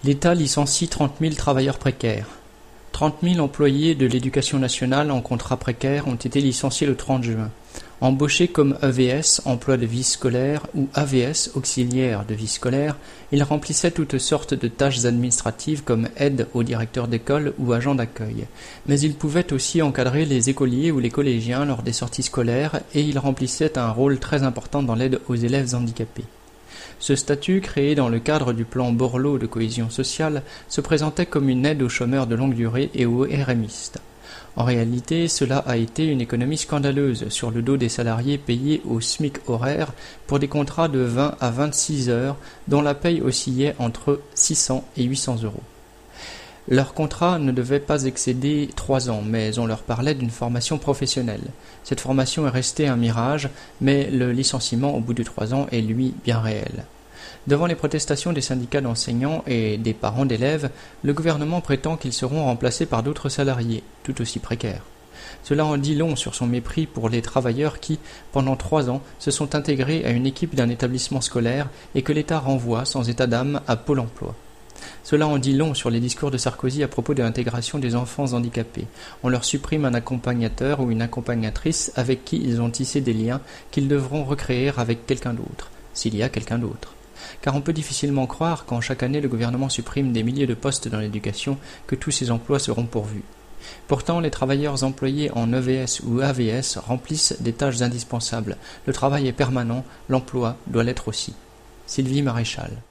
L'État licencie 30 000 travailleurs précaires. 30 000 employés de l'Éducation nationale en contrat précaire ont été licenciés le 30 juin. Embauchés comme EVS, emploi de vie scolaire, ou AVS, auxiliaire de vie scolaire, ils remplissaient toutes sortes de tâches administratives comme aide au directeur d'école ou agent d'accueil. Mais ils pouvaient aussi encadrer les écoliers ou les collégiens lors des sorties scolaires et ils remplissaient un rôle très important dans l'aide aux élèves handicapés. Ce statut, créé dans le cadre du plan Borloo de cohésion sociale, se présentait comme une aide aux chômeurs de longue durée et aux RMistes. En réalité, cela a été une économie scandaleuse sur le dos des salariés payés au SMIC horaire pour des contrats de 20 à 26 heures dont la paye oscillait entre 600 et 800 euros. Leur contrat ne devait pas excéder 3 ans, mais on leur parlait d'une formation professionnelle. Cette formation est restée un mirage, mais le licenciement au bout de 3 ans est lui bien réel. Devant les protestations des syndicats d'enseignants et des parents d'élèves, le gouvernement prétend qu'ils seront remplacés par d'autres salariés, tout aussi précaires. Cela en dit long sur son mépris pour les travailleurs qui, pendant 3 ans, se sont intégrés à une équipe d'un établissement scolaire et que l'État renvoie sans état d'âme à Pôle emploi. Cela en dit long sur les discours de Sarkozy à propos de l'intégration des enfants handicapés. On leur supprime un accompagnateur ou une accompagnatrice avec qui ils ont tissé des liens qu'ils devront recréer avec quelqu'un d'autre, s'il y a quelqu'un d'autre. Car on peut difficilement croire, quand chaque année le gouvernement supprime des milliers de postes dans l'éducation, que tous ces emplois seront pourvus. Pourtant, les travailleurs employés en EVS ou AVS remplissent des tâches indispensables. Le travail est permanent, l'emploi doit l'être aussi. Sylvie Maréchal.